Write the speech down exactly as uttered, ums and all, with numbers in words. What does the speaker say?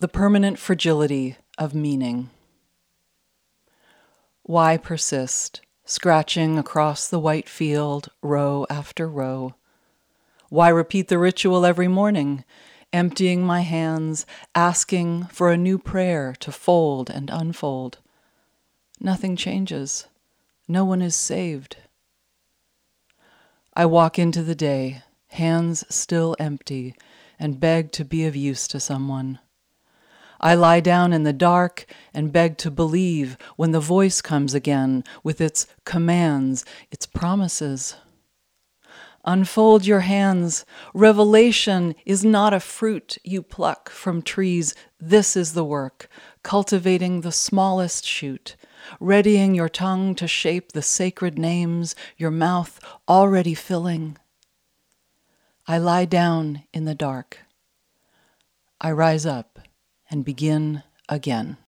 The permanent fragility of meaning. Why persist, scratching across the white field, row after row? Why repeat the ritual every morning, emptying my hands, asking for a new prayer to fold and unfold? Nothing changes. No one is saved. I walk into the day, hands still empty, and beg to be of use to someone. I lie down in the dark and beg to believe when the voice comes again with its commands, its promises. Unfold your hands. Revelation is not a fruit you pluck from trees. This is the work, cultivating the smallest shoot, readying your tongue to shape the sacred names your mouth already filling. I lie down in the dark. I rise up and begin again.